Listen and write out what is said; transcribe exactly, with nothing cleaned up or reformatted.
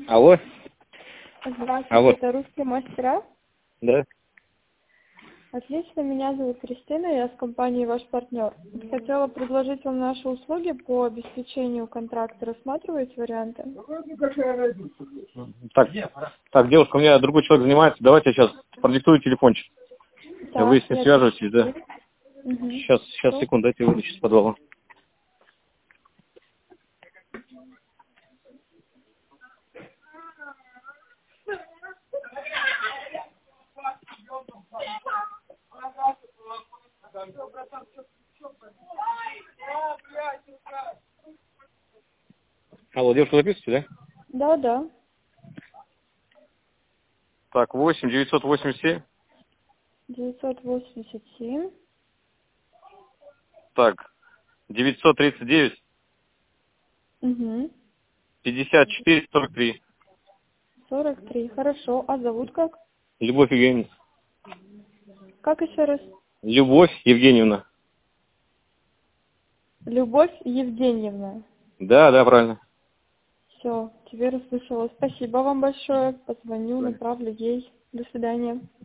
Алло. Здравствуйте, Алло. это «Русские мастера». Да. Отлично, меня зовут Кристина, я с компанией «Ваш партнер». Хотела предложить вам наши услуги по обеспечению контракта. Рассматриваете варианты? Так, так, девушка, у меня другой человек занимается. Давайте я сейчас продиктую телефончик. Так, Вы с ним я свяжетесь, да? Угу. Сейчас, сейчас, секунду, дайте я выйду из подвала. Алло, девушка, записываете, да? Да, да. Так, восемь девятьсот восемьдесят семь. девятьсот восемьдесят семь. Так, девятьсот тридцать девять. Угу. пятьдесят четыре сорок три. сорок три. Хорошо. А зовут как? Любовь Евгеньевна. Как еще раз? Любовь Евгеньевна. Любовь Евгеньевна. Да, да, правильно. Все, теперь услышала. Спасибо вам большое. Позвоню, направлю ей. До свидания.